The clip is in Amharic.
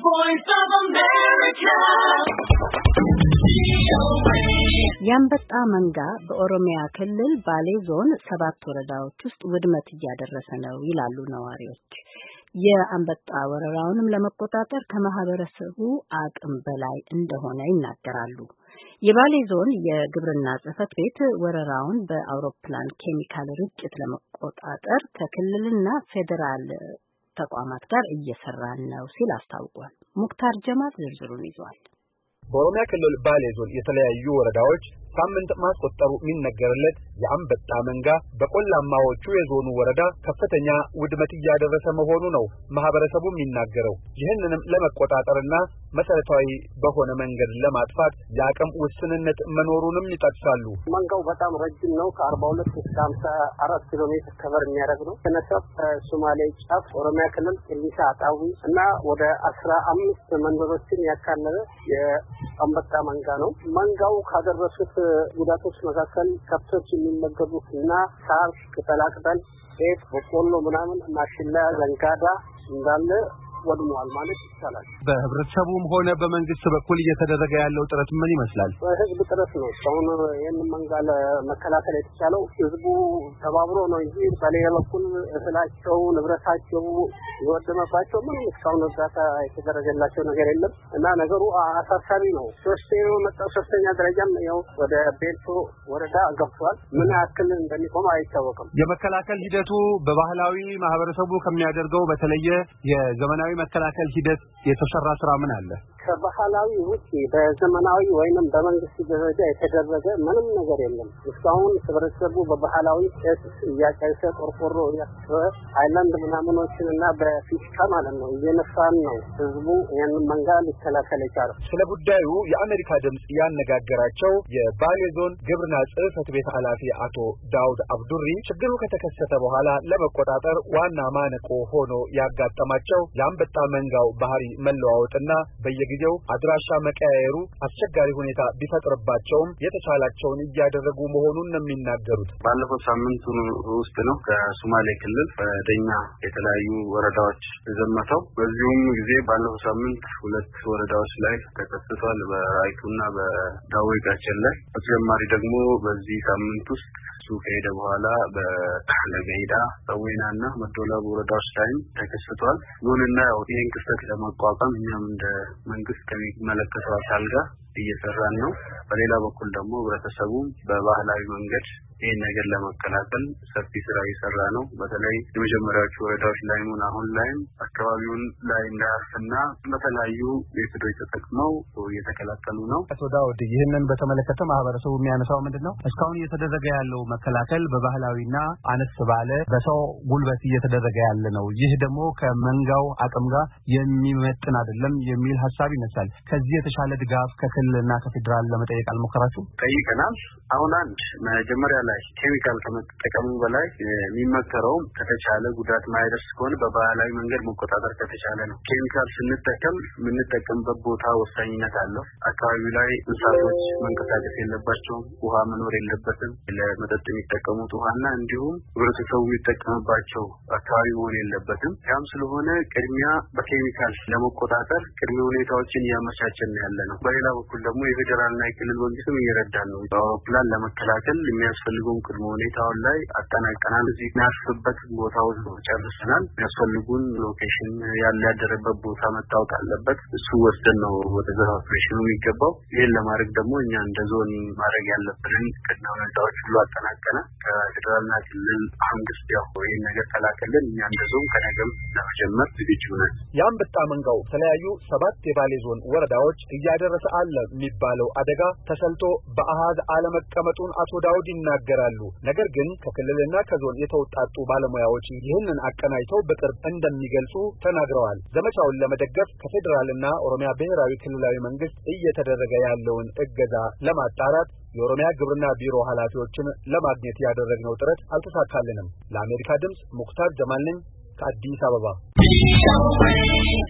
voice of America. ያንበጣ መንጋ በኦሮሚያ ክልል ባሌ ዞን 7 ወረዳዎች ውስጥ ውድመት እያደረሰ ነው ይላሉ ነዋሪዎች። የአንበጣ ወረራውንም ለመቆጣጠር ከማህበረሰቡ አቅም በላይ እንደሆነ ይናገራሉ። የባሌ ዞን የግብርና ጽሕፈት ቤት ወረራውን በአውሮፕላን ኬሚካል ርጭት ለመቆጣጠር ከክልልና ፌዴራል ተቋማት ጋር እየሰራ ነው ሲል አስታውቋል። ሙክታር ጀማል ዝርዝሩን ይዟል። በኦሮሚያ ክልል ባሌ ዞን የተለያዩ ወረዳዎች ሳምንት ማስቆጠሩ የሚነገርለት የአንበጣ መንጋ በቆላማዎቹ የዞኑ ወረዳ ከፍተኛ ውድመት እያደረሰ መሆኑ ነው ማህበረሰቡ የሚናገረው። ይህንንም ለመቆጣጠርና መሰረታዊ በሆነ መንገድ ለማጥፋት የአቅም ውስንነት መኖሩንም ይጠቅሳሉ። መንጋው በጣም ረጅም ነው። ከ42 እስከ 54 ኪሎ ሜትር ከቨር የሚያደርግ ነው። ከነሰብ ሶማሌ ጫፍ ኦሮሚያ ክልል ኢሊሳ አጣዊ እና ወደ 15 መንደሮችን ያካለለ የአንበጣ መንጋ ነው። መንጋው ካደረሱት ጉዳቶች መካከል ከብቶች የሚመገቡት እና ሳር፣ ቅጠላቅጠል፣ ጤፍ፣ በቆሎ ምናምን ማሽላ፣ ዘንጋዳ እንዳለ ወድሟል ማለት ይቻላል። በህብረተሰቡም ሆነ በመንግስት በኩል እየተደረገ ያለው ጥረት ምን ይመስላል? በህዝብ ጥረት ነው። አሁን ይህን መንጋ ለመከላከል የተቻለው ህዝቡ ተባብሮ ነው እንጂ በሌላ በኩል እህላቸው፣ ንብረታቸው የወደመባቸው ምንም እስካሁን እርዳታ የተደረገላቸው ነገር የለም እና ነገሩ አሳሳቢ ነው። ሶስተኛ ደረጃም ያው ወደ ቤልቶ ወረዳ ገብቷል። ምን ያክል እንደሚቆም አይታወቅም። የመከላከል ሂደቱ በባህላዊ ማህበረሰቡ ከሚያደርገው በተለየ የዘመናዊ መከላከል ሂደት የተሰራ ስራ ምን አለ? ከባህላዊ ውጪ በዘመናዊ ወይንም በመንግስት ደረጃ የተደረገ ምንም ነገር የለም። እስካሁን ህብረተሰቡ በባህላዊ እያቀሰ ቆርቆሮ እያሰረ አይላንድ ምናምኖችንና በፊሽካ ማለት ነው እየነፋን ነው ህዝቡ ይህን መንጋ ሊከላከል የቻለው። ስለ ጉዳዩ የአሜሪካ ድምጽ ያነጋገራቸው የባሌ ዞን ግብርና ጽሕፈት ቤት ኃላፊ አቶ ዳውድ አብዱሪ ችግሩ ከተከሰተ በኋላ ለመቆጣጠር ዋና ማነቆ ሆኖ ያጋጠማቸው የአንበጣ መንጋው ባህሪ መለዋወጥና በየጊዜው አድራሻ መቀያየሩ አስቸጋሪ ሁኔታ ቢፈጥርባቸውም የተቻላቸውን እያደረጉ መሆኑን ነው የሚናገሩት። ባለፈው ሳምንት ውስጥ ነው ከሶማሌ ክልል ወደኛ የተለያዩ ወረዳዎች ዘመተው። በዚሁም ጊዜ ባለፈው ሳምንት 2 ወረዳዎች ላይ ተከስቷል፣ በራይቱና በዳዌ ጋቸን ላይ። በተጨማሪ ደግሞ በዚህ ሳምንት ውስጥ ከሄደ በኋላ በለገይዳ በወይናና መዶላቡ ወረዳዎች ላይ ተከስቷል። ዞንና ይህን ክስተት ለመቋቋም እኛም እንደ መንግስት ከሚመለከተው አካል ጋር እየሰራን ነው። በሌላ በኩል ደግሞ ህብረተሰቡ በባህላዊ መንገድ ይህን ነገር ለመከላከል ሰፊ ስራ እየሰራ ነው። በተለይ የመጀመሪያዎቹ ወረዳዎች ላይ አሁን ላይም አካባቢውን ላይ እንዳያርፍና በተለያዩ ሜቶዶች ተጠቅመው እየተከላከሉ ነው። አቶ ዳውድ ይህንን በተመለከተ ማህበረሰቡ የሚያነሳው ምንድነው? እስካሁን እየተደረገ ያለው መከላከል በባህላዊና አነስ ባለ በሰው ጉልበት እየተደረገ ያለ ነው። ይህ ደግሞ ከመንጋው አቅም ጋር የሚመጥን አይደለም የሚል ሐሳብ ይነሳል። ከዚህ የተሻለ ድጋፍ ከክልልና ከፌዴራል ለመጠየቅ አልሞከራችሁ? ጠይቀናል። አሁን አንድ መጀመሪያ ላይ ኬሚካል ከመጠቀሙ በላይ የሚመከረው ከተቻለ ጉዳት ማይደርስ ከሆነ በባህላዊ መንገድ መቆጣጠር ከተቻለ ነው። ኬሚካል ስንጠቀም የምንጠቀምበት ቦታ ወሳኝነት አለው። አካባቢው ላይ እንስሳቶች መንቀሳቀስ የለባቸውም፣ ውሃ መኖር የለበትም። ለመጠጥ የሚጠቀሙት ውሃና እንዲሁም ህብረተሰቡ የሚጠቀምባቸው አካባቢ መሆን የለበትም። ያም ስለሆነ ቅድሚያ በኬሚካል ለመቆጣጠር ቅድመ ሁኔታዎችን እያመቻቸን ያለ ነው። በሌላ በኩል ደግሞ የፌዴራልና የክልል መንግስትም እየረዳን ነው። በአውሮፕላን ለመከላከል የሚያስፈልጉን ቅድመ ሁኔታውን ላይ አጠናቀናል። እዚህ የሚያርፍበት ቦታውን ጨርሰናል። የሚያስፈልጉን ሎኬሽን ያደረበት ቦታ መታወቅ አለበት። እሱ ወስደን ነው ወደ ኦፕሬሽኑ የሚገባው። ይህን ለማድረግ ደግሞ እኛ እንደ ዞን ማድረግ ያለብንን ቅድመ ሁኔታዎች ሁሉ አጠናቀናል። ከፌዴራልና ክልል መንግስት ያው ይህን ነገር ተላከልን። እኛ እንደ ዞን ከነገም ለመጀመር ዝግጁ ነን። የአንበጣ መንጋው የተለያዩ 7 የባሌ ዞን ወረዳዎች እያደረሰ አለ የሚባለው አደጋ ተሰልቶ በአሃዝ አለመቀመጡን አቶ ዳውድ ይናገራሉ። ነገር ግን ከክልልና ከዞን የተውጣጡ ባለሙያዎች ይህንን አቀናጅተው በቅርብ እንደሚገልጹ ተናግረዋል። ዘመቻውን ለመደገፍ ከፌዴራልና ኦሮሚያ ብሔራዊ ክልላዊ መንግስት እየተደረገ ያለውን እገዛ ለማጣራት የኦሮሚያ ግብርና ቢሮ ኃላፊዎችን ለማግኘት ያደረግነው ጥረት አልተሳካልንም። ለአሜሪካ ድምጽ ሙክታር ጀማል ነኝ ከአዲስ አበባ።